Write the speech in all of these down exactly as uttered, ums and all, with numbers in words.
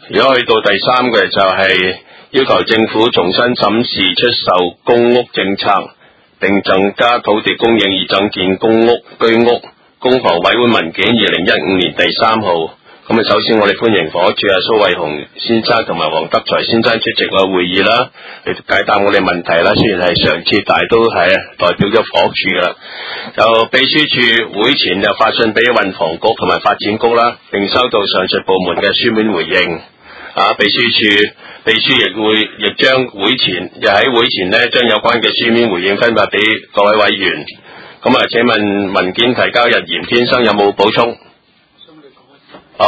如果去到第三個就係要求政府重新審視出售公屋政策，並增加土地供應以增建公屋、居屋。公房委會文件二零一五年第三號。咁啊，首先我哋歡迎房屋署啊蘇偉雄先生同埋黃德財先生出席個會議啦，嚟解答我哋問題啦。雖然係上次，但係都係代表咗房屋署噶啦。就秘書處會前就發信俾運房局同埋發展局啦，並收到上述部門嘅書面回應。啊，秘書處秘書亦會亦將會前又喺會前呢將有關嘅書面回應分發俾各位委員。咁啊，請問文件提交人嚴先生有冇補充？好，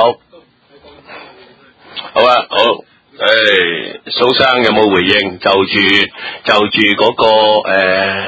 好啊，好，誒，蘇生有冇回應？就住就住嗰、那個誒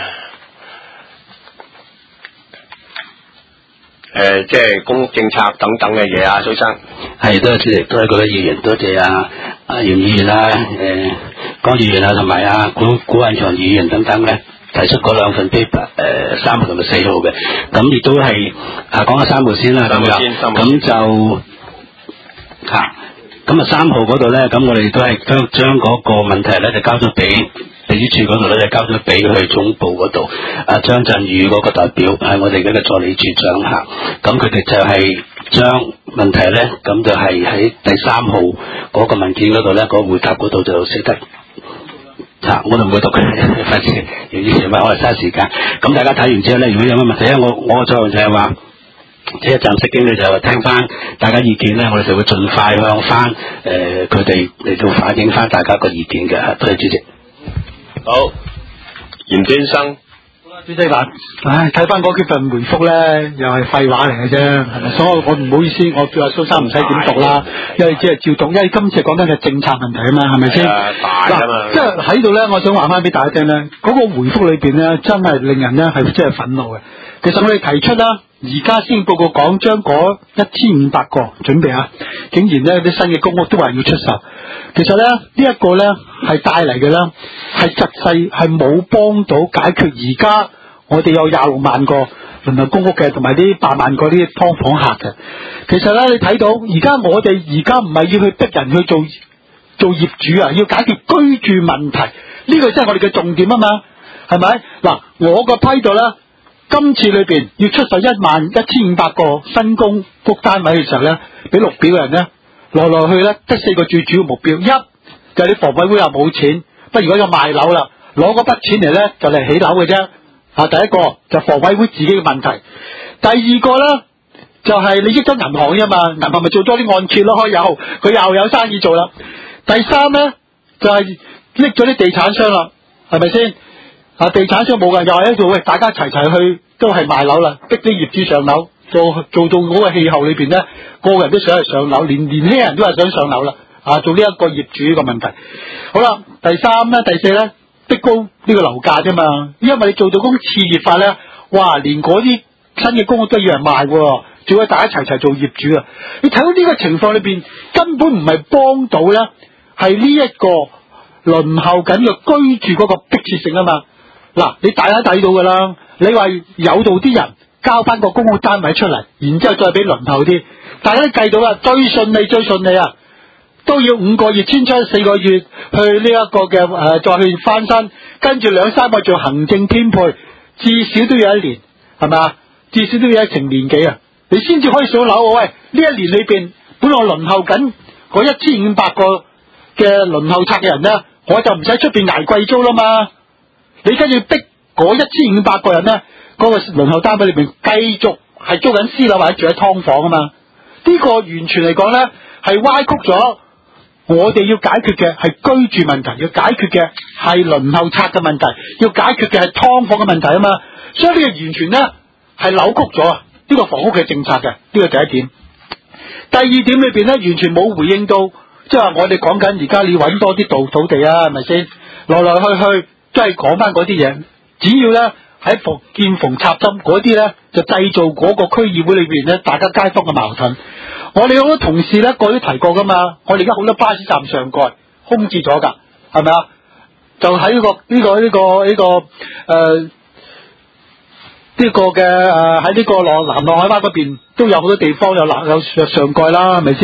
誒，即係公屋政策等等嘅嘢啊，蘇生。 係，多謝多謝各位議員，多謝啊啊袁議員啊，誒江議員啊，同埋啊古古漢祥議員等等咧，提出嗰兩份 paper， 誒三號同埋四號嘅，咁亦都係啊講下三號先啦，咁樣，咁就。吓，咁啊三號嗰度咧，咁我哋都係將將嗰個問題咧就交咗俾秘書處嗰度咧，就交咗俾去總部嗰度。啊張振宇嗰個代表係我哋嘅助理處長吓，咁佢哋就係將問題咧，咁就係喺第三號嗰個文件嗰度咧，嗰個回答嗰度就寫得吓，我就唔會讀嘅，費事要以前咪我哋嘥時間。咁大家睇完之後咧，如果有乜問題咧，我我嘅作用就係話。即係一站式經理就係聽翻大家意見咧，我哋就會盡快向翻誒佢哋嚟到反映翻大家個意見嘅。多謝主席。 好，嚴先生。 好啦，主席嗱，唉，睇翻嗰幾份回覆咧，又係廢話嚟嘅啫，係咪？所以我唔好意思，我叫阿蘇生唔使點讀啦，因為只係照讀，因為今次講緊嘅政策問題啊嘛，係咪先？ 大啊嘛。 即係喺度咧，我想話翻俾大家聽咧，嗰、那個回覆裏邊咧，真係令人咧係真係憤怒嘅。其實我哋提出啦。而家施政報告講將嗰一千五百個準備啊，竟然咧啲新嘅公屋都話要出售。其實咧呢一、這個咧係帶嚟嘅啦，係實際係冇幫到解決而家我哋有廿六萬個輪候公屋嘅，同埋啲八萬個啲劏房客嘅。其實咧你睇到而家我哋而家唔係要去逼人去做做業主啊，要解決居住問題，呢、這個真係我哋嘅重點啊嘛，係咪？嗱，我個批度咧。今次裏邊要出售一萬一千五百個新公屋單位嘅時候咧，俾綠表嘅人咧來來去咧得四個最主要目標，一就係、是、你房委會又冇錢，不如果就賣樓啦，攞嗰筆錢嚟咧就嚟起樓嘅啫。啊，第一個就是、房委會自己嘅問題，第二個咧就係、是、你益咗銀行啫嘛，銀行咪做多啲按揭咯，又佢又有生意做啦。第三咧就係拎咗啲地產商啦，係咪先？啊！地產商冇噶，又係喺度喂，大家齊齊去都係賣樓啦，逼啲業主上樓，做做到嗰個氣候裏邊咧，個個人都想係上樓，連年輕人都係想上樓啦。啊，做呢一個業主呢個問題。好啦，第三咧、第四咧，逼高呢個樓價啫嘛。因為你做到嗰種熾熱法咧，哇！連嗰啲新嘅公屋都要人賣喎，仲要大家齊齊做業主啊！你睇到呢個情況裏邊，根本唔係幫到咧，係呢一個輪候緊嘅居住嗰個迫切性啊嘛。嗱，你大家睇到噶啦，你話有度啲人交翻個公屋單位出嚟，然之後再俾輪候啲，大家都計到啦，最順利最順利啊，都要五個月遷出，四個月去呢一個嘅誒、呃，再去翻新，跟住兩三個做行政編配，至少都要一年，係咪啊？至少都要一成年幾啊，你先至可以上樓。喂，呢一年裏邊，本來輪候緊嗰一千五百個嘅輪候冊嘅人咧，我就唔使出邊挨貴租啦嘛。你跟住逼嗰一千五百個人咧，嗰、那個輪候單位裏邊繼續係租緊私樓或者住喺劏房啊嘛？呢、這個完全嚟講咧係歪曲咗我哋要解決嘅係居住問題，要解決嘅係輪候冊嘅問題，要解決嘅係劏房嘅問題啊嘛。所以呢個完全咧係扭曲咗呢、這個房屋嘅政策嘅，呢、這個第一點。第二點裏邊咧完全冇回應到，即係話我哋講緊而家你揾多啲土土地啊，係咪先？來來去去。都係講翻嗰啲嘢，只要咧喺逢見縫插針嗰啲咧，就製造嗰個區議會裏邊咧，大家街坊嘅矛盾。我哋好多同事咧，個都提過噶嘛。我哋而家好多巴士站上蓋空置咗噶，係咪啊？就喺呢、這個呢、這個呢、這個呢、這個誒呢、呃這個嘅誒喺呢個落南浪海灣嗰邊都有好多地方有有有上蓋啦，係咪先？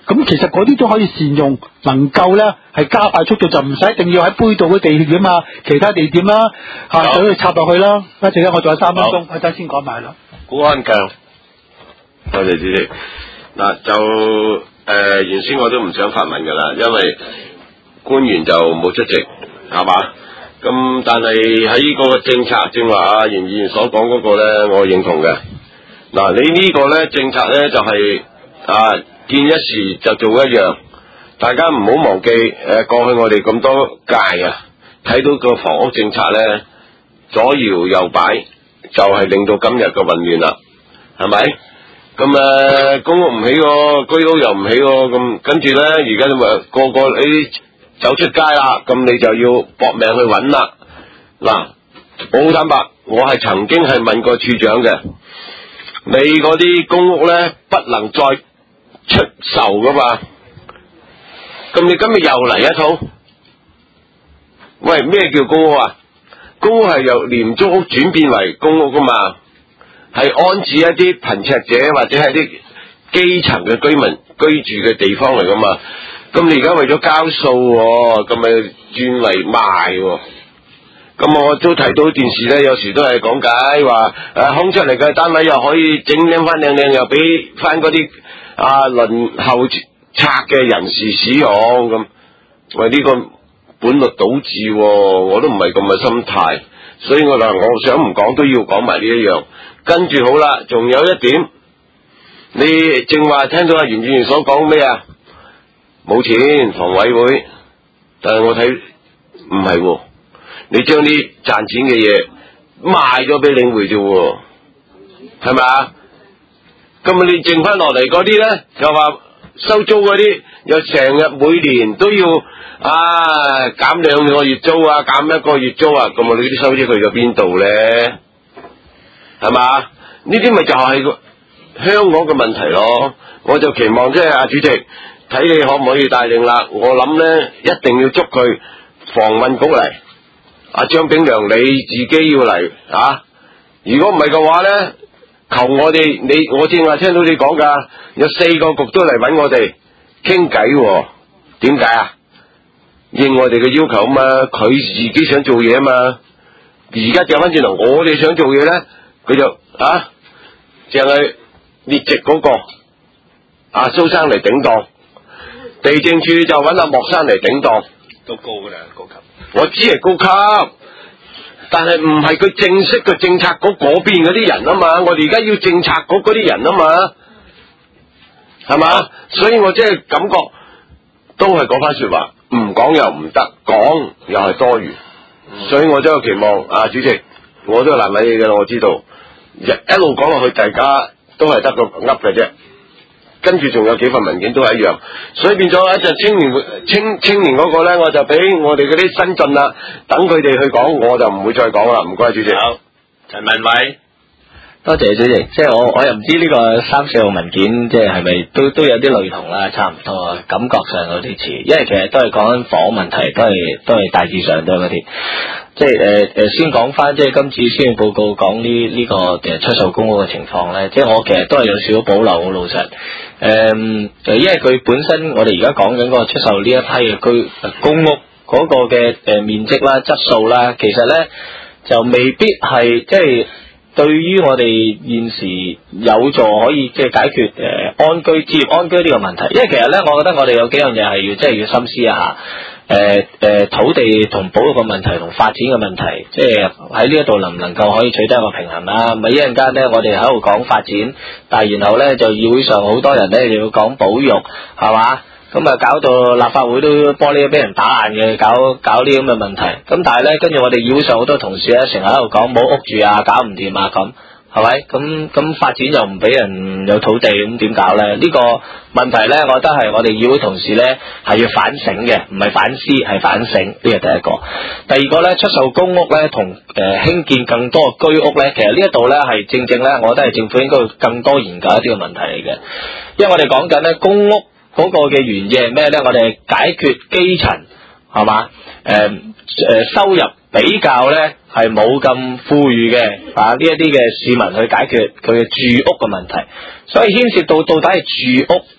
咁其實嗰啲都可以善用，能夠咧係加快速度，就唔使一定要喺杯渡嘅地點啊，其他地點啦嚇，就可以插落去啦。一陣間我仲有三分鐘，一陣先講埋啦。 古安強，多謝主席。嗱就誒、呃、原先我都唔想發問㗎啦，因為官員就冇出席，係嘛？咁但係喺個政策，正話阿袁議員所講嗰個咧，我認同嘅。嗱，你呢個咧政策咧就係、是、啊見一時就做一樣，大家唔好忘記誒、呃、過去我哋咁多屆啊，睇到個房屋政策咧左搖右擺，就係、是、令到今日嘅混亂啦，係咪？咁誒、呃、公屋唔起喎，居屋又唔起喎，咁跟住咧而家你咪個個你走出街啦，咁你就要搏命去揾啦。嗱，我好坦白，我係曾經係問過處長嘅，你嗰啲公屋咧不能再出售噶嘛？咁你今日又嚟一套？喂，咩叫公屋啊？公屋係由廉租屋轉變為公屋噶嘛？係安置一啲貧瘠者或者係啲基層嘅居民居住嘅地方嚟噶嘛？咁你而家為咗交數，咁咪轉為賣喎？咁我都提到電視咧，有時都係講解話，誒空出嚟嘅單位又可以整靚翻靚靚，又俾翻嗰啲啊輪候冊嘅人士使用，咁喂呢個本末倒置，我都唔係咁嘅心態，所以我嗱，我想唔講都要講埋呢一樣。跟住好啦，仲有一點，你正話聽到阿袁議員所講咩啊？冇錢房委會，但係我睇唔係喎，你將啲賺錢嘅嘢賣咗俾領匯啫，係咪啊？咁啊，你剩翻落嚟嗰啲咧，就話收租嗰啲，又成日每年都要啊減兩個月租啊，減一個月租啊，咁啊，你啲收益去咗邊度咧？係嘛？呢啲咪就係個香港嘅問題咯。我就期望即係阿主席睇你可唔可以帶領啦。我諗咧一定要捉佢房運局嚟，阿張炳良你自己要嚟啊！如果唔係嘅話咧，求我哋你我正話聽到你講噶，有四個局都嚟搵我哋傾偈。點解啊？應我哋嘅要求啊嘛，佢自己想做嘢啊嘛。而家掉翻轉頭，我哋想做嘢咧。佢就啊，淨係列席嗰個阿蘇生嚟頂檔，地政處就揾阿莫生嚟頂檔，都高噶啦，高級。我知係高級，但係唔係佢正式嘅政策局嗰邊嗰啲人啊嘛，我哋而家要政策局嗰啲人啊嘛，係嘛？所以我即係感覺都係嗰番說話，唔講又唔得，講又係多餘，嗯、所以我真係期望啊，主席，我都係難為你嘅，我知道。一一路講落去，大家都係得個噏嘅啫。跟住仲有幾份文件都係一樣，所以變咗一陣青年青青年嗰個咧，我就俾我哋嗰啲新進啦，等佢哋去講，我就唔會再講啦。唔該，主席。好，陳文偉。 多謝主席，即係我我又唔知呢個三四號文件，即係係咪都都有啲類同啦，差唔多，感覺上有啲似，因為其實都係講緊房屋問題，都係都係大致上都係嗰啲，即係誒誒，先講翻即係今次施政報告講呢呢個誒出售公屋嘅情況咧，即係我其實都係有少少保留，好老實，誒、嗯、誒，因為佢本身我哋而家講緊個出售呢一批嘅居公屋嗰個嘅誒面積啦、質素啦，其實咧就未必係即係。對於我哋現時有助可以即係解決誒、呃、安居置業安居呢個問題，因為其實咧，我覺得我哋有幾樣嘢係要即係要深思一下，誒、呃、誒、呃、土地同保育嘅問題同發展嘅問題，即係喺呢一度能唔能夠可以取得一個平衡啦？咪一陣間咧，我哋喺度講發展，但係然後咧就議會上好多人咧就要講保育，係嘛？咁啊，搞到立法會都玻璃俾人打爛嘅，搞搞呢咁嘅問題。咁但係咧，跟住我哋議會上好多同事咧，成日喺度講冇屋住啊，搞唔掂啊，咁係咪？咁咁發展又唔俾人有土地，咁點搞咧？呢、這個問題咧，我覺得係我哋議會同事咧係要反省嘅，唔係反思，係反省。呢個第一個。第二個咧，出售公屋咧，同誒興建更多嘅居屋咧，其實呢一度咧係正正咧，我覺得係政府應該要更多研究一啲嘅問題嚟嘅，因為我哋講緊咧公屋。嗰個嘅原意係咩咧？我哋解決基層係嘛？誒誒、呃、收入比較咧係冇咁富裕嘅啊呢一啲嘅市民去解決佢嘅住屋嘅問題，所以牽涉到到底係住屋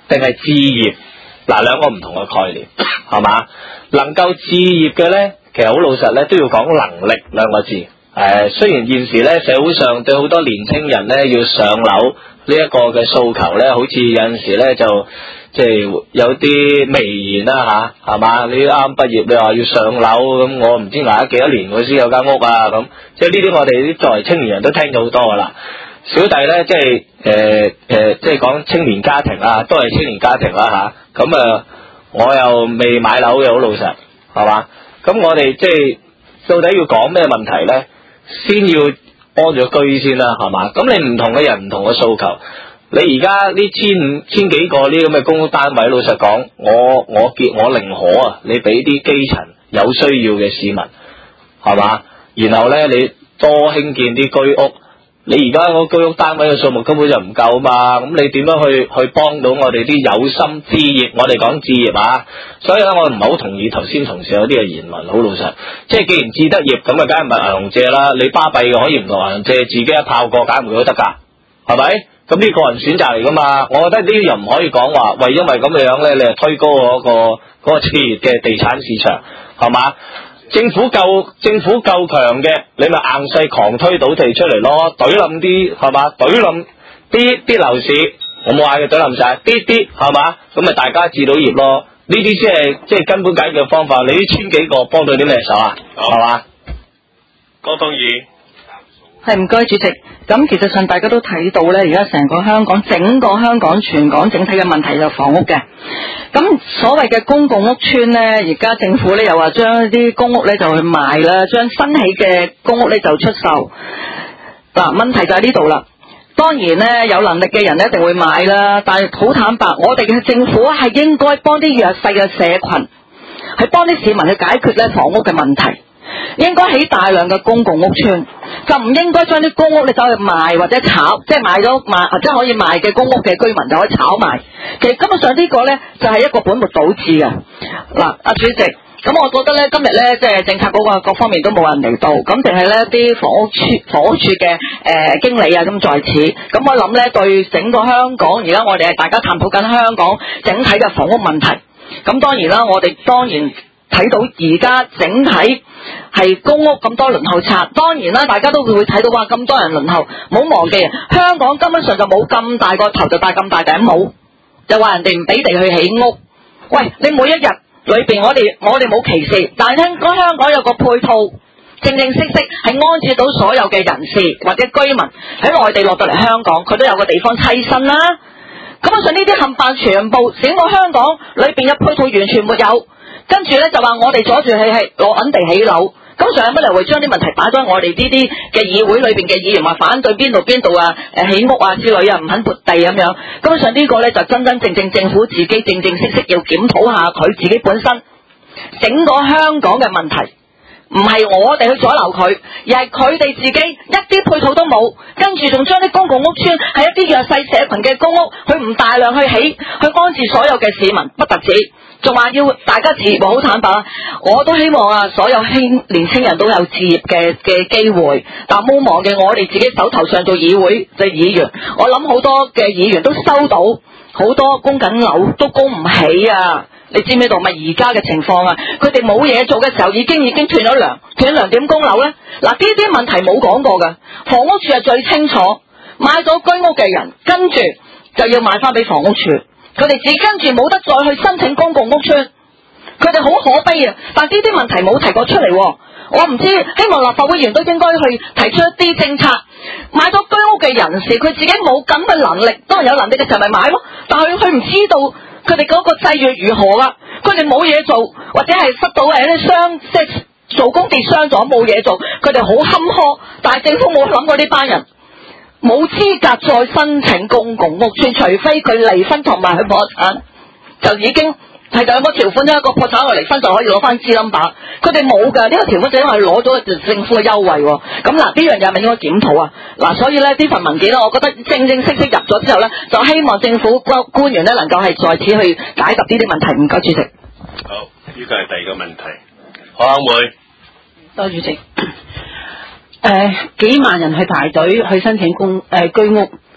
定係置業？嗱，兩個唔同嘅概念，係嘛？能夠置業嘅咧，其實好老實咧，都要講能力兩個字。誒、呃，雖然現時咧社會上對好多年青人咧要上樓呢一個嘅訴求咧，好似有陣時咧就即係有啲微言啦吓，係嘛？你啱畢業，你話要上樓咁，我唔知捱咗幾多年我先有間屋啊咁。即係呢啲我哋啲作為青年人都聽咗好多噶啦。小弟咧即係誒誒，即係講青年家庭啊，都係青年家庭啦吓。咁啊，我又未買樓嘅，好老實，係嘛？咁我哋即係到底要講咩問題咧？先要安咗居先啦，係嘛？咁你唔同嘅人唔同嘅訴求，你而家呢千五千幾個呢咁嘅公屋單位，老實講，我我結我寧可啊，你俾啲基層有需要嘅市民，係嘛？然後咧，你多興建啲居屋。你而家個居屋單位嘅數目根本就唔夠嘛，咁你點樣去去幫到我哋啲有心置業？我哋講置業啊，所以咧我唔係好同意頭先同事有啲嘅言論，好老實。即係既然置得業，咁啊梗係唔係銀行借啦，你巴閉嘅可以唔同銀行借，自己一炮過梗唔會都得㗎，係咪？咁呢個人選擇嚟㗎嘛，我覺得呢啲又唔可以講話，喂，因為咁嘅樣咧，你係推高嗰個嗰個熾熱嘅地產市場，係嘛？政府夠政府夠強嘅，你咪硬勢狂推倒地出嚟咯，懟冧啲係嘛，懟冧啲啲樓市，我冇嗌佢懟冧晒，啲啲係嘛，咁咪大家置到業咯，呢啲先係即係根本解決方法。你呢千幾個幫到啲咩手啊？係嘛？ 江東義係唔該主席。咁其實上大家都睇到咧，而家成個香港整個香港全港整體嘅問題就房屋嘅。咁所謂嘅公共屋邨咧，而家政府咧又話將啲公屋咧就去賣啦，將新起嘅公屋咧就出售。嗱，問題就喺呢度啦。當然咧，有能力嘅人一定會買啦，但係好坦白，我哋嘅政府係應該幫啲弱勢嘅社群，係幫啲市民去解決咧房屋嘅問題。應該起大量嘅公共屋邨，就唔應該將啲公屋你走去賣或者炒，即係買咗賣或者可以賣嘅公屋嘅居民就可以炒賣。其實根本上呢個呢，就係一個本末倒置嘅。嗱，阿主席，咁我覺得呢，今日呢，即係政策嗰個各方面都冇人嚟到，咁淨係呢啲房屋處房屋處嘅誒經理啊咁在此，咁我諗呢，對整個香港而家我哋係大家探討緊香港整體嘅房屋問題。咁當然啦，我哋當然睇到而家整體係公屋咁多輪候冊，當然啦，大家都會睇到話咁多人輪候，唔好忘記香港根本上就冇咁大個頭就戴咁大頂帽，就話人哋唔俾地去起屋。喂，你每一日裏邊我哋我哋冇歧視，但係聽講香港有個配套，正正式式係安置到所有嘅人士或者居民喺內地落到嚟香港，佢都有個地方棲身啦。根本上呢啲冚唪唥全部整個香港裏邊嘅配套完全沒有。跟住咧就話我哋阻住係係攞銀地起樓，咁上乜嚟會將啲問題擺咗我哋呢啲嘅議會裏邊嘅議員話反對邊度邊度啊誒起屋啊之類啊唔肯撥地咁樣，咁上呢個咧就真真正正政府自己正正式式要檢討下佢自己本身整個香港嘅問題，唔係我哋去阻撓佢，而係佢哋自己一啲配套都冇，跟住仲將啲公共屋邨係一啲弱勢社群嘅公屋，佢唔大量去起去安置所有嘅市民，不特止。仲話要大家置業，好坦白，我都希望啊，所有輕年青人都有置業嘅嘅機會。但冇忘記我哋自己手頭上做議會嘅議員，我諗好多嘅議員都收到好多供緊樓都供唔起啊！你知唔知道咪而家嘅情況啊？佢哋冇嘢做嘅時候，已經已經斷咗糧，斷糧點供樓呢？嗱，呢啲問題冇講過㗎，房屋處係最清楚，買咗居屋嘅人跟住就要買翻俾房屋處。佢哋只跟住冇得再去申請公共屋邨，佢哋好可悲啊！但呢啲問題冇提過出嚟，我唔知，希望立法會議員都應該去提出一啲政策。買咗居屋嘅人士，佢自己冇咁嘅能力，當然有能力嘅時候咪買咯。但係佢唔知道佢哋嗰個際遇如何啊！佢哋冇嘢做，或者係失到誒啲傷，即係做工跌傷咗冇嘢做，佢哋好坎坷。但係政府冇諗過呢班人冇資格再申請公共屋邨，除非佢離婚同埋佢破產，就已經係兩個條款，一個破產一個離婚就可以攞翻資冧把。佢哋冇㗎，呢、這個條款就因為攞咗政府嘅優惠。咁嗱，呢樣嘢係咪應該檢討啊？嗱，所以咧呢份文件咧，我覺得正正式式入咗之後咧，就希望政府官員咧能夠係在此去解答呢啲問題。唔該，主席。 好，呢個係第二個問題。何生會， 多謝主席。 誒、呃，幾萬人去排隊去申請公誒、呃、居屋，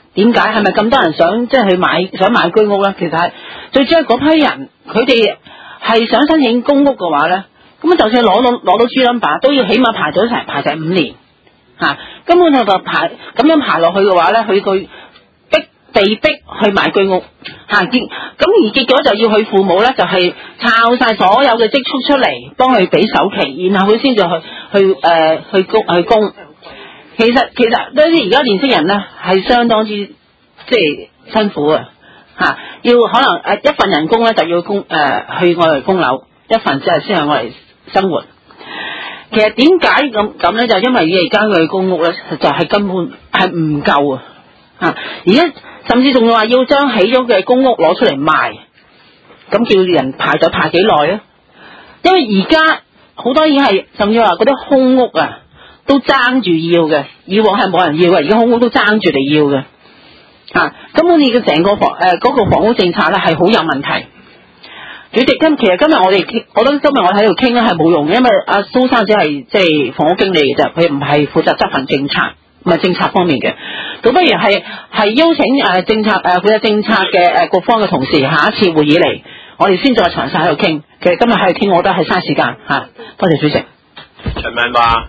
點解？係咪咁多人想即係去買想買居屋咧？其實係最主要嗰批人，佢哋係想申請公屋嘅話咧，咁就算攞到攞到 G number 都要起碼排咗成排成五年嚇、啊，根本就排咁樣排落去嘅話咧，佢佢逼被逼去買居屋嚇，結、啊、咁而結果就要佢父母咧就係抄晒所有嘅積蓄出嚟幫佢俾首期，然後佢先至去去誒、呃、去供去供。其實其實呢啲而家年輕人咧係相當之即係辛苦啊嚇，要可能誒一份人工咧就要供誒、呃、去我嚟供樓，一份即係先係我嚟生活。其實點解咁咁咧？就因為而家佢公屋咧實在係根本係唔夠啊嚇，而家甚至仲話要將起咗嘅公屋攞出嚟賣，咁叫人排隊排幾耐啊？因為而家好多已經係甚至話嗰啲空屋啊。都爭住要嘅，以往係冇人要嘅，而家空屋都爭住嚟要嘅，嚇、啊！根本你嘅成個房誒嗰、呃那個房屋政策咧係好有問題。主席今其實今日我哋傾，我覺得今日我喺度傾咧係冇用嘅，因為阿、啊、蘇生只係即係房屋經理嘅啫，佢唔係負責執行政策，唔係政策方面嘅。咁不如係係邀請誒、呃、政策誒負責政策嘅誒各方嘅同事，下一次會議嚟，我哋先再詳細喺度傾。其實今日喺度傾，我覺得係嘥時間嚇、啊。多謝主席。 陳明華。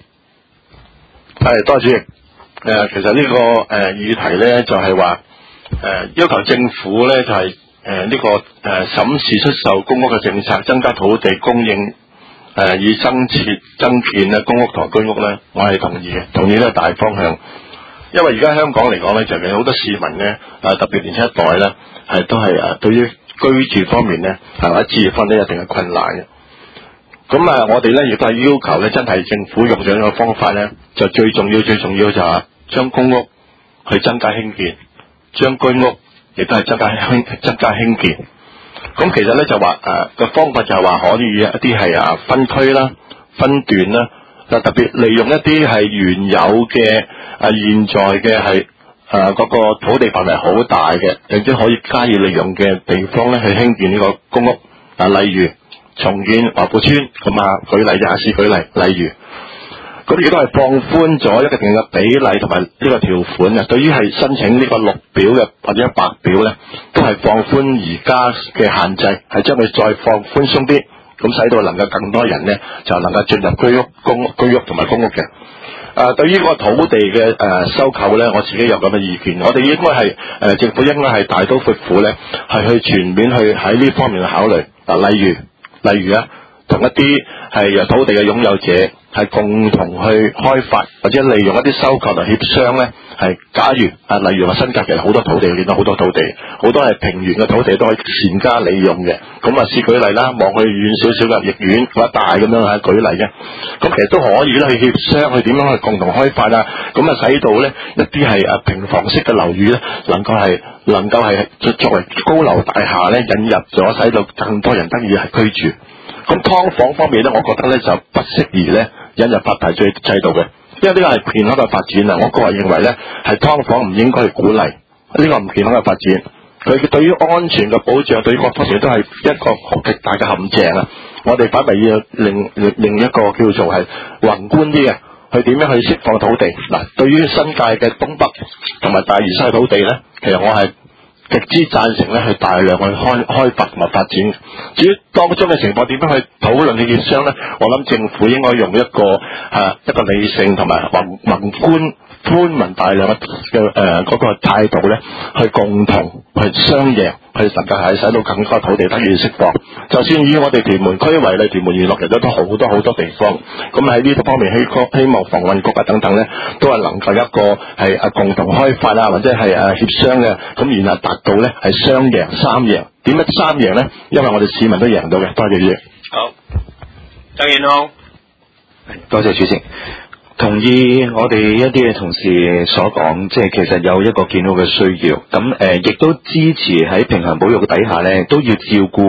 係，多謝主席。誒、呃，其實呢、這個誒、呃、議題咧，就係話誒要求政府咧，就係誒呢個誒審、呃、視出售公屋嘅政策，增加土地供應，誒、呃、以增設增建咧公屋同居屋咧，我係同意嘅，同意呢個大方向。因為而家香港嚟講咧，就係好多市民咧，誒特別年輕一代咧，係都係誒對於居住方面咧，係或者置業方面咧，一定係困難嘅。咁啊，我哋咧亦都係要求咧，真係政府用咗呢個方法咧，就最重要、最重要就係將公屋去增加興建，將居屋亦都係增加興增加興建。咁其實咧就話誒個方法就係話可以一啲係啊分區啦、分段啦，就特別利用一啲係原有嘅啊現在嘅係誒嗰個土地範圍好大嘅，並且可以加以利用嘅地方咧，去興建呢個公屋啊，例如重建華富村咁啊，舉例也是舉例，例如咁亦都係放寬咗一定嘅比例同埋呢個條款啊。對於係申請呢個綠表嘅或者白表咧，都係放寬而家嘅限制，係將佢再放寬鬆啲，咁使到能夠更多人咧就能夠進入居屋、公屋、居屋同埋公屋嘅。誒、呃，對於個土地嘅誒、呃、收購咧，我自己有咁嘅意見，我哋應該係誒政府應該係大刀闊斧咧，係去全面去喺呢方面去考慮嗱、呃，例如。例如啊，同一啲係由土地嘅擁有者係共同去開發，或者利用一啲收購嚟協商咧，係假如啊，例如話新界其實好多土地，見到好多土地，好多係平原嘅土地都可以善加利用嘅。咁啊，試舉例啦，望去遠少少嘅逆苑或者大咁樣係舉例嘅。咁其實都可以咧去協商，去點樣去共同開發啊？咁啊，使到咧一啲係啊平房式嘅樓宇咧，能夠係能夠係作為高樓大廈咧引入咗，使到更多人得以係居住。咁劏房方面咧，我覺得咧就不適宜咧引入發牌制制度嘅，因為呢個係健康嘅發展啊！我個人認為咧，係劏房唔應該去鼓勵呢個唔健康嘅發展。佢對於安全嘅保障，對於各方面都係一個好極大嘅陷阱啊！我哋反為要另另另一個叫做係宏觀啲嘅，去點樣去釋放土地嗱？對於新界嘅東北同埋大嶼山嘅土地咧，其實我係極之贊成咧，去大量去開開發同埋發展。至於當中嘅情況點樣去討論去協商咧，我諗政府應該用一個啊一個理性同埋宏宏觀寬民大量嘅嘅誒嗰個態度咧，去共同去商贏，去能夠係使到更多土地得以釋放。就算以我哋屯門區為例，屯門娛樂其實都好多好多地方。咁喺呢個方面，希希望房運局啊等等咧，都係能夠一個係啊共同開發啊，或者係誒協商嘅，咁然後達到咧係雙贏三贏。點解三贏咧？因為我哋市民都贏到嘅。多謝主席。 好，曾健康。 多謝主席。同意我哋一啲嘅同事所講，即係其實有一個建屋嘅需要，咁誒亦都支持喺平衡保育底下咧，都要照顧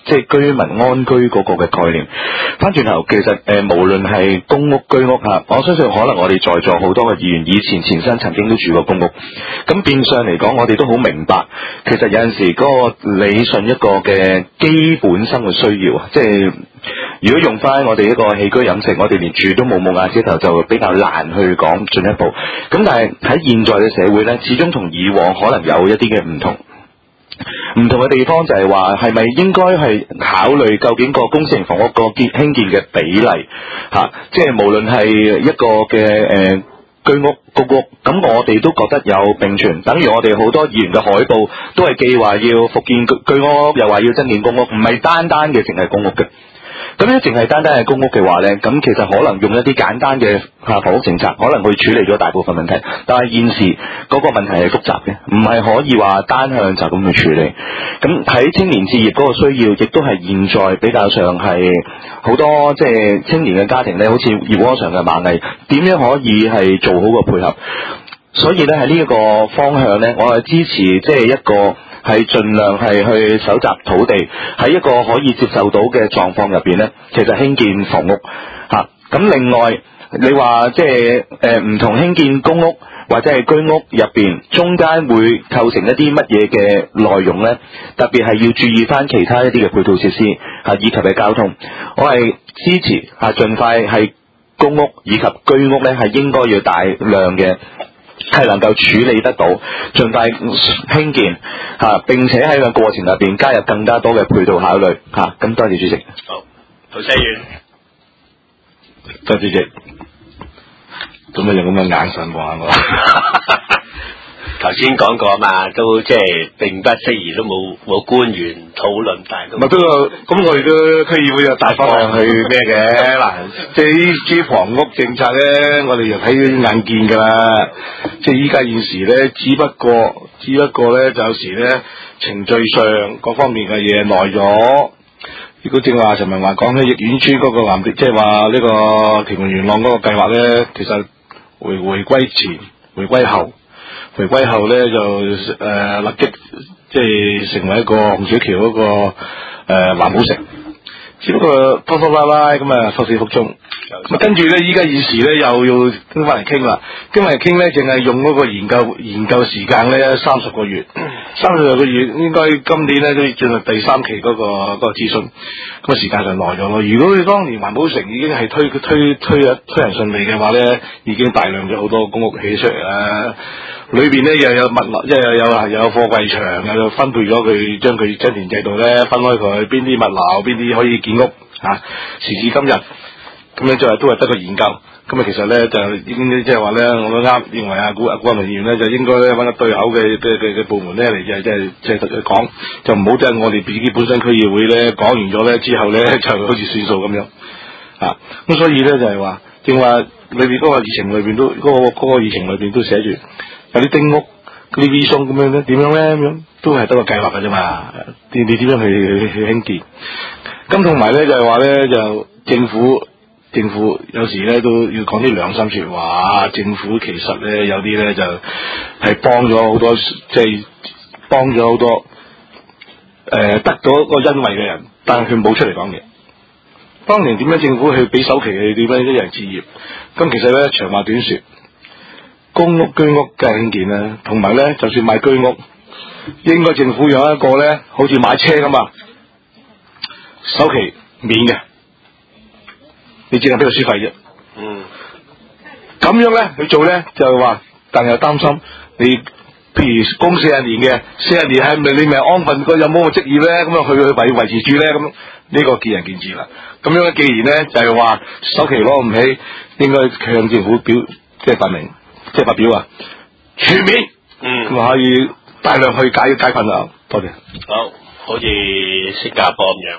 即係居民安居嗰個嘅概念。翻轉頭，其實誒、呃、無論係公屋居屋嚇，我相信可能我哋在座好多嘅議員以前前身曾經都住過公屋，咁變相嚟講，我哋都好明白，其實有陣時嗰個理順一個嘅基本生活需要啊，即係如果用翻我哋一個起居飲食，我哋連住都冇冇瓦遮頭，就比較難去講進一步。咁但係喺現在嘅社會呢，始終同以往可能有一啲嘅唔同。唔同嘅地方就係話，係咪應該係考慮究竟個公營房屋個建興建嘅比例嚇、啊，即係無論係一個嘅誒、呃、居屋公屋，咁我哋都覺得有並存。等於我哋好多議員嘅海報都係既話要復建居居屋，又話要增建公屋，唔係單單嘅淨係公屋嘅。咁咧，淨係單單係公屋嘅話呢，咁其實可能用一啲簡單嘅啊房屋政策，可能去處理咗大部分問題。但係現時嗰個問題係複雜嘅，唔係可以話單向就咁去處理。咁喺青年置業嗰個需要，亦都係現在比較上係好多即係青年嘅家庭呢，好似熱鍋上嘅螞蟻，點樣可以係做好個配合？所以呢，喺呢一個方向呢，我係支持即係一個。係盡量係去搜集土地，喺一個可以接受到嘅狀況入邊呢，其實興建房屋嚇。咁、啊、另外你話即係誒唔同興建公屋或者係居屋入邊，中間會構成一啲乜嘢嘅內容呢？特別係要注意翻其他一啲嘅配套設施嚇、啊，以及嘅交通。我係支持嚇，盡、啊、快係公屋以及居屋呢，係應該要大量嘅。係能夠處理得到，盡快興建嚇、啊，並且喺個過程入邊加入更加多嘅配套考慮嚇。咁、啊、多謝主席。 好，陶生員， 多謝主席。做咩用咁嘅眼神望下我？ 頭先講過嘛，都即係並不適宜，都冇冇官員討論，但係都。 唔係不過咁，我哋都區議會有大方向去咩嘅嗱？即係呢啲房屋政策咧，我哋就睇眼見㗎啦。即係依家現時咧，只不過只不過咧，就有時咧程序上各方面嘅嘢耐咗。如果正話陳文華講起逸苑村嗰個藍地，即係話呢個屯門元朗嗰個計劃咧，其實回回歸前、回歸後。回歸後咧就誒、呃、立即即係成為一個洪水橋嗰、那個誒環保城，只不過拖拖拉拉咁啊，收死腹中。咁啊跟住咧，依家現時咧又要跟翻嚟傾啦，跟翻嚟傾咧，淨係用嗰個研究研究時間咧三十個月，三十個月應該今年咧都要進入第三期嗰、那個嗰、那個諮詢，咁啊時間就耐咗咯。如果你當年環保城已經係推推推啊推人順利嘅話咧，已經大量咗好多公屋起出嚟啦。裏邊咧又有物流，即係又有又有貨櫃場，又有分配咗佢，將佢增田制度咧分開佢，邊啲物流，邊啲可以建屋啊？時至今日，咁樣就係都係得個研究。咁啊，其實咧就已經即係話咧，我都啱認為阿古阿古文議員咧就應該咧揾一對口嘅嘅嘅嘅部門咧嚟，即係即係即係同佢講，就唔好即係我哋自己本身區議會咧講完咗咧之後咧就好似算數咁樣啊。咁所以咧就係話，正話裏邊嗰個議程裏邊都嗰、嗰個嗰、嗰個議程裏邊都寫住。有啲丁屋、嗰啲 V 松咁樣咧，點樣咧咁樣，都係得個計劃嘅啫嘛。你你點樣去去去興建？咁同埋咧就係話咧，就政府政府有時咧都要講啲良心説話。政府其實咧有啲咧就係幫咗好多，即係幫咗好多誒、呃、得到個恩惠嘅人，但係佢冇出嚟講嘢。當年點樣政府去俾首期去點樣一人置業？咁其實咧長話短説。公屋居屋梗係興建啦，同埋咧，就算買居屋，應該政府有一個咧，好似買車咁啊，首期免嘅，你淨係俾個書費啫。嗯，咁樣咧，佢做咧就係話，但係又擔心你，譬如供四十年嘅，四十年係咪你咪安分個有冇個職業咧？咁樣去去維維持住咧？咁呢個見仁見智啦。咁樣既然咧就係話首期攞唔起，應該向政府表即係發明。即係發表啊，全面，嗯，咁可以大量去解解困難。多謝。 好，好似新加坡咁樣。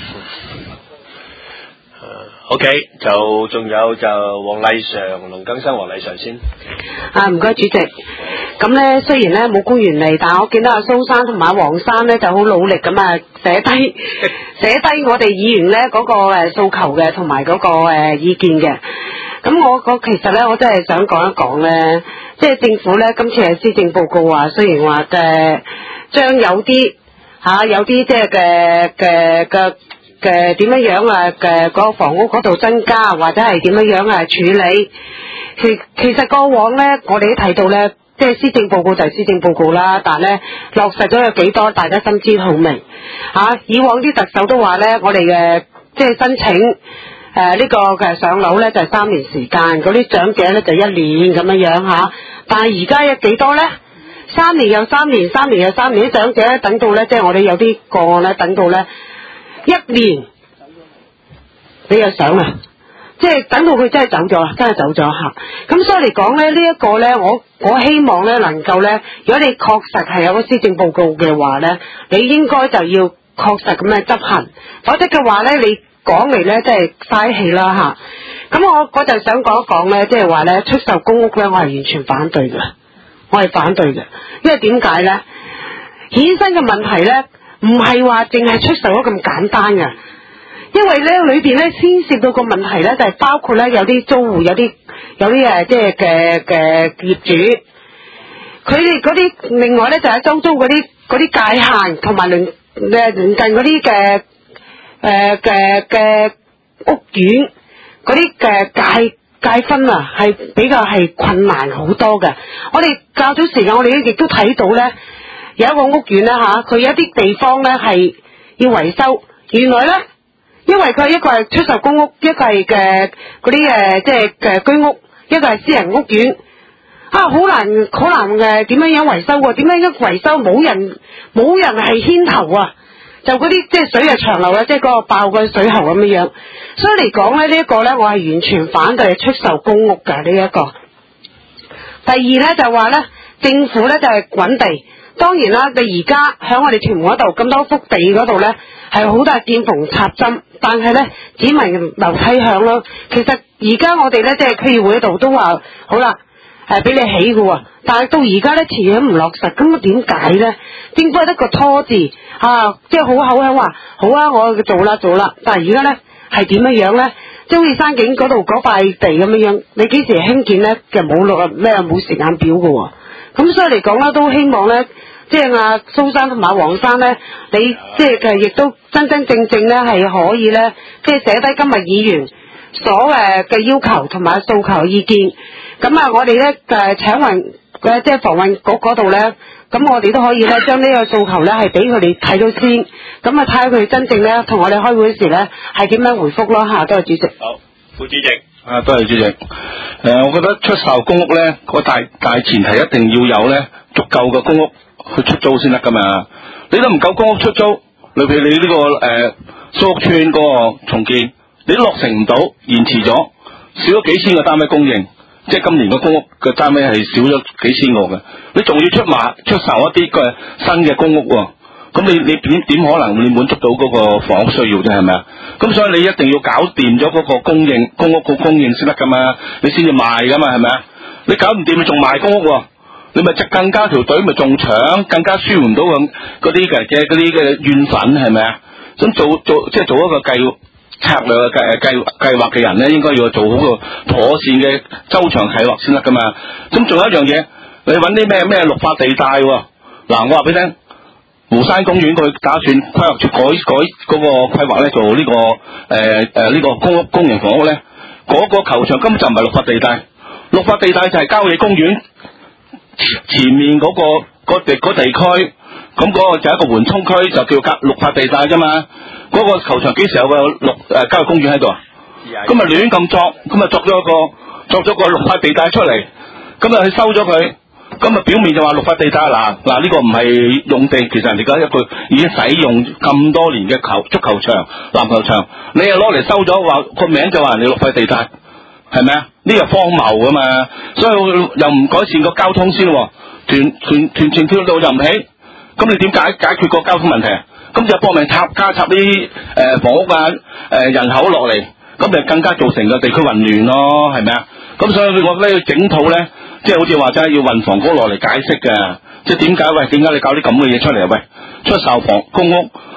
誒 ，OK，就仲有就黃麗常、龍更生、黃麗常先。 啊，唔該主席。咁咧，雖然咧冇官員嚟，但係我見到阿蘇生同埋阿黃生咧就好努力咁啊，寫低寫低我哋議員咧嗰個誒訴求嘅，同埋嗰個誒意見嘅。咁我我其實咧，我真係想講一講咧，即係政府咧今次係施政報告話，雖然話嘅將有啲吓，有啲即係嘅嘅嘅嘅點樣樣啊嘅嗰個房屋嗰度增加，或者係點樣樣啊處理。其其實過往咧，我哋都睇到咧，即係施政報告就係施政報告啦，但係咧落實咗有幾多，大家心知肚明吓。以往啲特首都話咧，我哋嘅即係申請誒呢、呃這個嘅上樓咧就係三年時間，嗰啲長者咧就一年咁樣樣吓。但係而家有幾多咧？三年又三年，三年又三年，啲長者咧等到咧，即係我哋有啲個案咧，等到咧一年，你又想啊？即係等到佢真係走咗，真係走咗吓。咁所以嚟講咧，呢、這、一個咧，我我希望咧能夠咧，如果你確實係有個施政報告嘅話咧，你應該就要確實咁樣執行，否則嘅話咧，你講嚟咧真係嘥氣啦吓。咁我我就想講一講咧，即係話咧出售公屋咧，我係完全反對嘅，我係反對嘅，因為點解咧？衍生嘅問題咧，唔係話淨係出售咗咁簡單嘅。因為咧裏邊咧牽涉到個問題咧，就係、是、包括咧有啲租戶，有啲有啲誒即係嘅嘅業主，佢哋嗰啲另外咧就係周遭嗰啲嗰啲界限同埋鄰誒鄰近嗰啲嘅誒嘅嘅屋苑嗰啲嘅界界分啊，係比較係困難好多嘅。我哋較早時間我哋亦都睇到咧，有一個屋苑啦吓，佢有一啲地方咧係要維修，原來咧。因為佢一個係出售公屋，一個係嘅嗰啲誒，即係嘅居屋，一個係私人屋苑，啊，好難好難嘅點樣樣維修喎？點樣樣維修冇人冇人係牽頭啊？就嗰啲即係水啊長流啊，即係嗰個爆個水喉咁樣樣。所以嚟講咧，呢、這、一個咧，我係完全反對出售公屋㗎呢一個。第二咧就話咧，政府咧就係、是、滾地。當然啦，你而家喺我哋屯門嗰度咁多幅地嗰度咧，係好多係見縫插針，但係咧只聞樓梯響咯。其實而家我哋咧即係區議會嗰度都話好啦，係俾你起嘅，但係到而家咧遲遲唔落實，咁點解咧？政府係得個拖字啊，即係好口響話好啊，我做啦做啦，但係而家咧係點樣樣咧？即係好似山景嗰度嗰塊地咁樣樣，你幾時興建咧？其實冇落咩冇時間表嘅，咁所以嚟講咧，都希望咧。即係阿蘇生同埋黃生咧，你即係嘅亦都真真正正咧係可以咧，即係寫低今日議員所誒嘅要求同埋訴求意見。咁啊，我哋咧誒請運嘅即係房運局嗰度咧，咁我哋都可以咧將呢個訴求咧係俾佢哋睇到先。咁啊睇下佢哋真正咧同我哋開會時咧係點樣回覆咯嚇。多謝主席。 好，副主席。 啊，多謝主席。誒、呃，我覺得出售公屋咧，個大大前提一定要有咧足夠嘅公屋。去出租先得噶嘛？你都唔夠公屋出租，例如你呢、這個誒蘇、呃、屋村嗰個重建，你都落成唔到，延遲咗，少咗幾千個單位供應，即係今年個公屋嘅單位係少咗幾千個嘅，你仲要出賣出售一啲嘅新嘅公屋喎，咁你你點點可能你滿足到嗰個房屋需要啫？係咪啊？咁所以你一定要搞掂咗嗰個供應公屋個供應先得噶嘛，你先至賣噶嘛，係咪啊？你搞唔掂你仲賣公屋喎？你咪就更加條隊咪仲長，更加舒緩到咁嗰啲嘅嘅嗰啲嘅怨憤係咪啊？咁做做即係做一個計策略嘅計計計劃嘅人咧，應該要做好個妥善嘅周長計劃先得噶嘛。咁仲有一樣嘢，你揾啲咩咩綠化地帶喎？嗱，我話俾你聽，湖山公園佢打算規劃改改嗰個規劃咧，做呢、這個誒誒呢個公屋公營房屋咧，嗰、那個球場根本就唔係綠化地帶，綠化地帶就係郊野公園。前面嗰、那個嗰地嗰地區，咁嗰個就係一個緩衝區，就叫隔綠化地帶啫嘛。嗰、那個球場幾時有個綠誒郊野公園喺度啊？咁咪亂咁作，咁咪作咗一個作咗個綠化地帶出嚟，咁啊去收咗佢，咁啊表面就話綠化地帶嗱嗱呢個唔係用地，其實人哋而家一個已經使用咁多年嘅球足球場、籃球場，你又攞嚟收咗，話個名就話人哋綠化地帶。係咪啊？呢個荒謬噶嘛，所以又唔改善個交通先，屯屯屯屯鐵路又唔起，咁你點解解決個交通問題啊？咁就搏命插加插啲誒、呃、房屋啊誒、呃、人口落嚟，咁咪更加造成個地區混亂咯，係咪啊？咁所以我覺得要整套咧，即係好似話齋要運房局落嚟解釋嘅，即係點解喂？點解你搞啲咁嘅嘢出嚟啊？喂，出售房公屋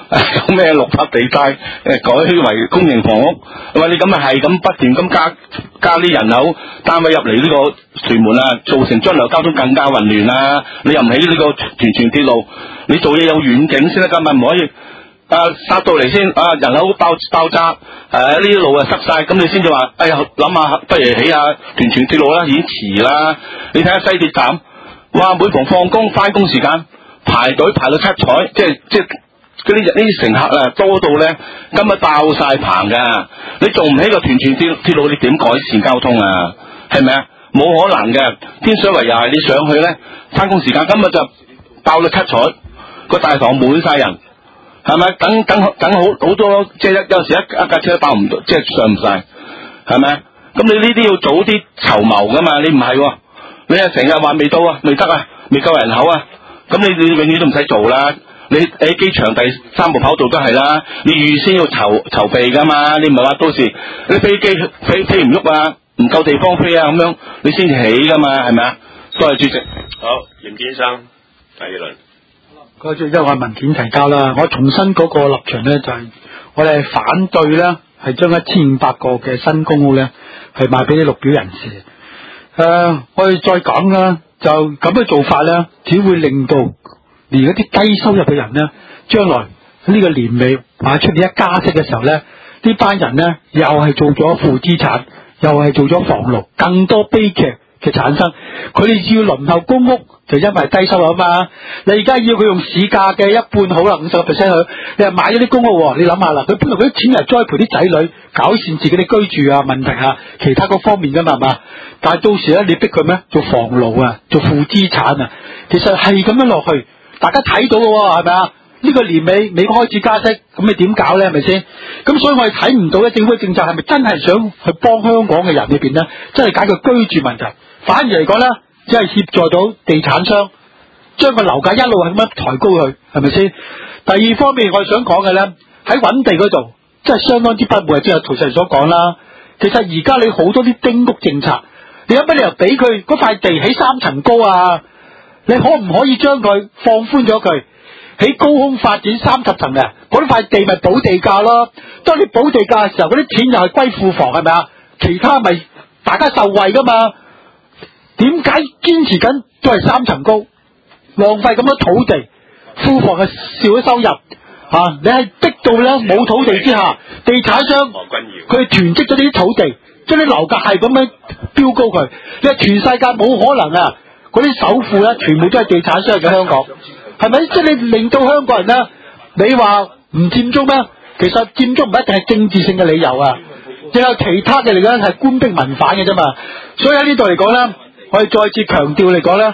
有咩綠化地帶誒改為公營房屋，喂，你咁啊係咁不斷咁加加啲人口單位入嚟呢個屯門啊，造成將來交通更加混亂啊！你又唔起呢個屯荃鐵路，你做嘢有遠景先得噶嘛，唔可以啊殺到嚟先啊人口爆爆炸誒呢啲路啊塞晒，咁你先至話哎呀諗下不如起下屯荃鐵路啦，已經遲啦！你睇下西鐵站，哇每逢放工翻工時間排隊排到七彩，即係即係。嗰啲呢啲乘客啊多到咧，今日爆晒棚噶，你仲唔起個屯荃鐵鐵路，你點改善交通啊？係咪啊？冇可能嘅，天水圍又係你上去咧，翻工時間今日就爆到七彩，個大堂滿晒人，係咪？等等等好好多，即係有時一一架車都爆唔到，即係上唔晒，係咪？咁你呢啲要早啲籌謀噶嘛？你唔係、啊，你係成日話未到啊，未得啊，未夠人口啊，咁你你永遠都唔使做啦。你喺機場第三部跑道都係啦，你預先要籌籌備噶嘛，你唔係話到時啲飛機飛飛唔喐啊，唔夠地方飛啊咁樣，你先至起噶嘛，係咪啊？多謝主席。 好，嚴先生，第二輪。 嗰隻因為我係文件提交啦，我重申嗰個立場咧就係、是、我哋係反對咧，係將一千五百個嘅新公屋咧係賣俾啲綠表人士。誒、呃，我哋再講啦，就咁嘅做法咧，只會令到連一啲低收入嘅人咧，將來呢個年尾買出年一加息嘅時候咧，呢班人咧又係做咗負資產，又係做咗房奴，更多悲劇嘅產生。佢哋要輪候公屋，就因為低收入啊嘛。你而家要佢用市價嘅一半好啦，五十個 percent 去，你又買咗啲公屋，你諗下啦，佢本來佢啲錢係栽培啲仔女，改善自己啲居住啊問題啊，其他嗰方面噶嘛係嘛。但係到時咧，你逼佢咩？做房奴啊，做負資產啊，其實係咁樣落去。大家睇到嘅係咪啊？呢、這個年尾美國開始加息，咁你點搞咧？係咪先？咁所以我哋睇唔到咧，政府嘅政策係咪真係想去幫香港嘅人裏邊咧，真係解決居住問題？反而嚟講咧，只係協助到地產商將個樓價一路係咁樣抬高佢，係咪先？第二方面我哋想講嘅咧，喺揾地嗰度，真係相當之不滿，即係涂 Sir 所講啦。其實而家你好多啲丁屋政策，你有乜理由俾佢嗰塊地起三層高啊？你可唔可以將佢放寬咗佢，喺高空發展三十層嘅嗰塊地咪補地價咯？當你補地價嘅時候，嗰啲錢又係歸庫房係咪啊？其他咪大家受惠噶嘛？點解堅持緊都係三層高，浪費咁多土地，庫房係少咗收入啊？你係逼到咧冇土地之下，地產商佢哋囤積咗啲土地，將啲樓價係咁樣飆高佢。你話全世界冇可能啊！嗰啲首富咧，全部都係地產商嘅香港，係咪？即係你令到香港人咧，你話唔佔中咩？其實佔中唔一定係政治性嘅理由啊，仲有其他嘅嚟講係官逼民反嘅啫嘛。所以喺呢度嚟講咧，我哋再次強調嚟講咧，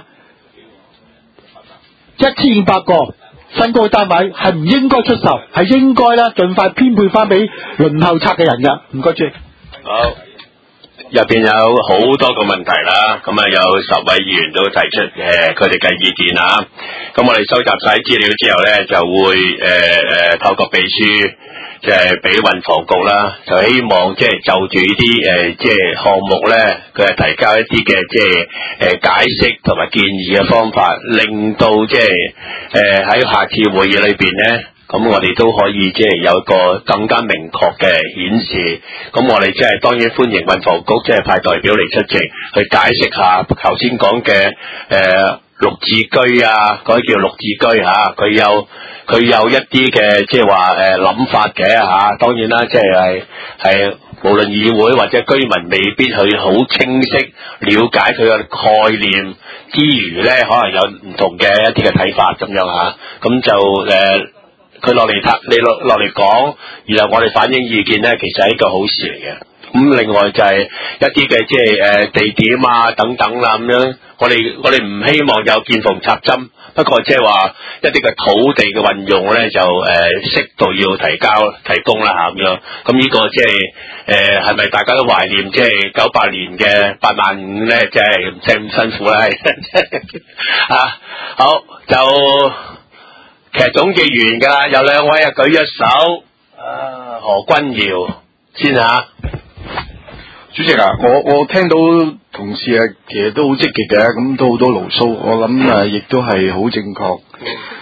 一千五百個新公屋單位係唔應該出售，係應該咧盡快編配翻俾輪候冊嘅人嘅。唔該主席。 好。入邊有好多個問題啦，咁啊有十位議員都提出誒佢哋嘅意見啦。咁我哋收集晒資料之後咧，就會誒誒、呃、透過秘書即係俾運房局啦，就希望即係就住呢啲誒即係項目咧，佢係提交一啲嘅即係誒解釋同埋建議嘅方法，令到即係誒喺下次會議裏邊咧。咁我哋都可以即係有一個更加明確嘅顯示，咁我哋即係當然歡迎運房局即係派代表嚟出席，去解釋下頭先講嘅誒綠置居啊，嗰啲叫綠置居嚇，佢有佢有一啲嘅即係話誒諗法嘅嚇，當然啦，即係係係無論議會或者居民未必去好清晰了解佢嘅概念之餘咧，可能有唔同嘅一啲嘅睇法咁樣嚇，咁就誒。呃佢落嚟睇，你落落嚟講，然後我哋反映意見咧，其實係一個好事嚟嘅。咁另外就係一啲嘅即係誒地點啊等等啦咁樣，我哋我哋唔希望有見縫插針，不過即係話一啲嘅土地嘅運用咧，就誒適度要提交提供啦嚇咁樣。咁呢個即係誒係咪大家都懷念即係九八年嘅八萬五咧？即係唔使咁辛苦啦，啊好就。其實總結完噶啦，有兩位啊舉咗手，啊何君堯先吓。 主席啊，我我聽到同事啊，其實都好積極嘅，咁都好多牢騷，我諗啊，亦都係好正確。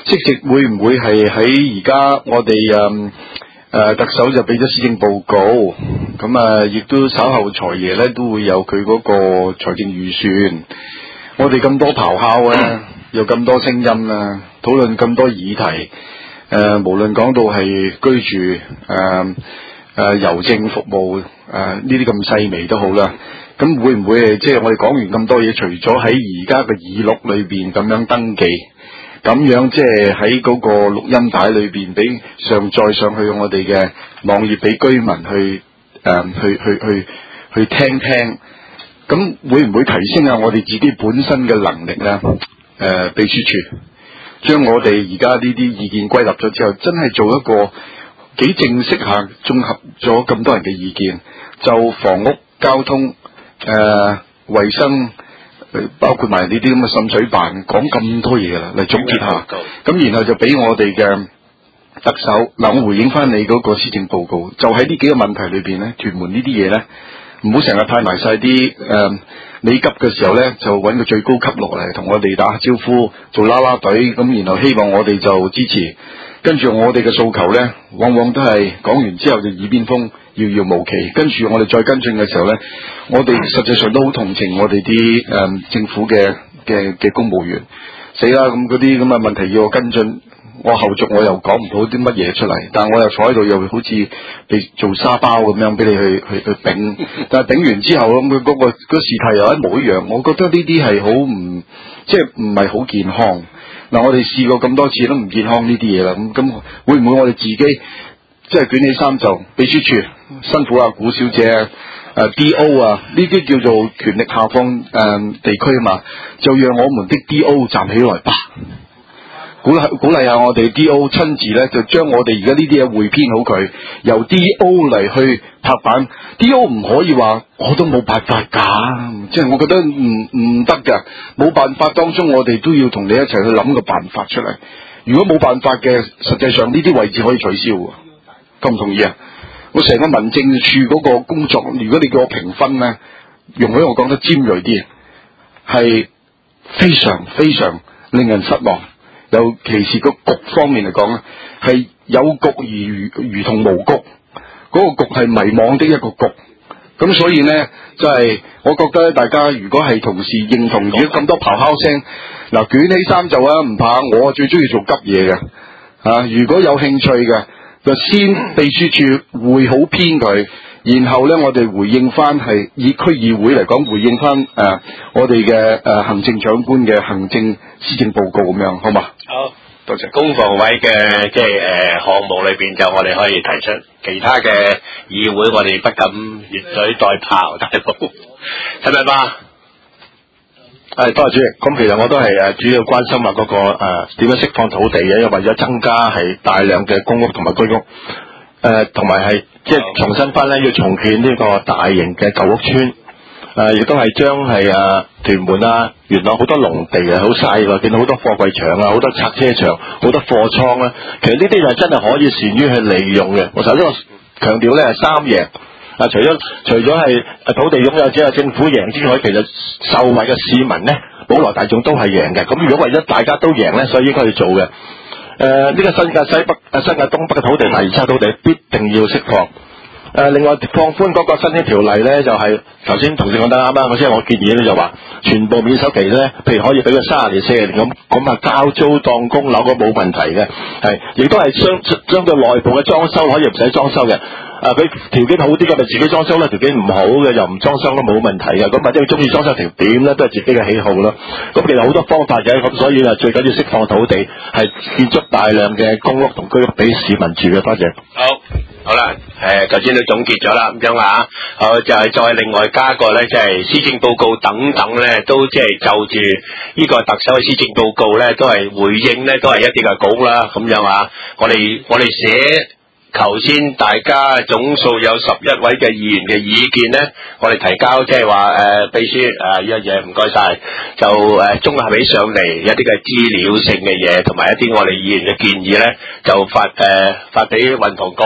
即席會唔會係喺而家我哋誒誒特首就俾咗施政報告，咁啊亦都稍後財爺咧都會有佢嗰個財政預算。我哋咁多咆哮啊，有咁多聲音啊，討論咁多議題，誒、呃、無論講到係居住誒誒郵政服務誒呢啲咁細微都好啦。咁會唔會係即係我哋講完咁多嘢，除咗喺而家嘅議錄裏邊咁樣登記？咁樣即係喺嗰個錄音帶裏邊俾上載上去我哋嘅網頁俾居民去誒、呃、去去去去聽聽，咁會唔會提升下我哋自己本身嘅能力咧？誒、呃，秘書處將我哋而家呢啲意見歸納咗之後，真係做一個幾正式下綜合咗咁多人嘅意見，就房屋、交通、誒衛生。包括埋呢啲咁嘅滲水辦，講咁多嘢啦，嚟總結下，咁然後就俾我哋嘅特首嗱，我回應翻你嗰個施政報告，就喺呢幾個問題裏邊咧，屯門呢啲嘢咧，唔好成日派埋晒啲誒，你急嘅時候咧，就揾個最高級落嚟同我哋打招呼，做啦啦隊，咁然後希望我哋就支持，跟住我哋嘅訴求咧，往往都係講完之後就耳邊風。遙遙無期，跟住我哋再跟進嘅時候咧，我哋實際上都好同情我哋啲誒政府嘅嘅嘅公務員，死啦咁嗰啲咁嘅問題要我跟進，我後續我又講唔到啲乜嘢出嚟，但我又坐喺度又好似被做沙包咁樣俾你去去去頂，但係頂完之後咁佢嗰個嗰事態又一模一樣，我覺得呢啲係好唔即係唔係好健康。嗱，我哋試過咁多次都唔健康呢啲嘢啦，咁咁會唔會我哋自己即係捲起衫袖，秘書處辛苦啊，古小姐啊，誒 D O 啊，呢啲叫做權力下放誒、呃、地區啊嘛，就讓我們的 D O 站起來吧，鼓勵鼓勵下我哋 D O 親自咧，就將我哋而家呢啲嘢匯編好佢，由 D O 嚟去拍板。D O 唔可以話我都冇辦法㗎，即係我覺得唔唔得㗎，冇辦法當中我哋都要同你一齊去諗個辦法出嚟。如果冇辦法嘅，實際上呢啲位置可以取消㗎，同唔同意啊？我成個民政處嗰個工作，如果你叫我評分咧，容許我講得尖銳啲，係非常非常令人失望。尤其是個局方面嚟講咧，係有局而如，如同無局，嗰、那個局係迷惘的一個局。咁所以呢，就係、是、我覺得大家如果係同時認同，如果咁多咆哮聲，嗱捲起衫袖啊，唔怕，我最中意做急嘢嘅啊！如果有興趣嘅，就先秘書處會好編佢，然後呢，我哋回應翻係以區議會嚟講，回應翻誒、呃、我哋嘅誒行政長官嘅行政施政報告咁樣，好嘛？ 好，多謝。公房委嘅即係誒項目裏邊，就我哋可以提出，其他嘅議會我哋不敢熱水袋炮，大佬，係咪吧？ 係，多謝主席。咁其實我都係誒主要關心話嗰個誒點樣釋放土地嘅，因為為咗增加係大量嘅公屋同埋居屋，誒同埋係即係重新翻咧要重建呢個大型嘅舊屋村，誒亦都係將係誒屯門啊、元朗好多農地啊好細喎，見到好多貨櫃場啊、好多泊車場、好多貨倉啦，其實呢啲就真係可以善於去利用嘅。我首先我強調咧係三贏。啊！除咗除咗係土地擁有者啊，政府贏之外，其實受惠嘅市民咧，普羅大眾都係贏嘅。咁如果為咗大家都贏咧，所以應該要做嘅。誒、呃，呢、這個新界西北、誒新界東北嘅土地第二差土地必定要釋放。誒、呃，另外放寬嗰個申請條例咧，就係頭先同事講得啱啱，即係我建議咧就話，全部免首期咧，譬如可以俾佢三十年、四十年咁，咁啊交租當供樓嗰冇問題嘅，係亦都係相相對內部嘅裝修可以唔使裝修嘅。啊！佢條件好啲嘅咪自己裝修啦，條件唔好嘅又唔裝修都冇問題嘅。咁或者佢中意裝修成點咧，都係自己嘅喜好咯。咁其實好多方法嘅，咁所以啊，最緊要釋放土地，係建築大量嘅公屋同居屋俾市民住嘅。多謝。 好，好啦，誒頭先都總結咗啦，咁樣啊，好就係、是、再另外加個咧，即係施政報告等等咧，都即係就住呢個特首嘅施政報告咧，都係回應咧，都係一啲嘅稿啦，咁樣啊，我哋我哋寫。頭先大家總數有十一位嘅議員嘅意見咧，我哋提交即係話誒秘書誒一嘢唔該晒，就誒綜合起上嚟一啲嘅資料性嘅嘢，同埋一啲我哋議員嘅建議咧，就發誒、呃、發俾運房局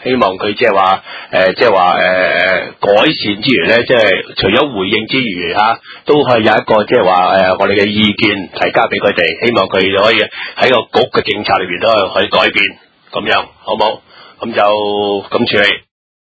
希望佢即係話誒，即係話誒改善之餘咧，即係除咗回應之餘嚇，都可以有一個即係話誒我哋嘅意見提交俾佢哋，希望佢可以喺個局嘅政策裏邊都係可以改變咁樣，好冇？咁就咁處理。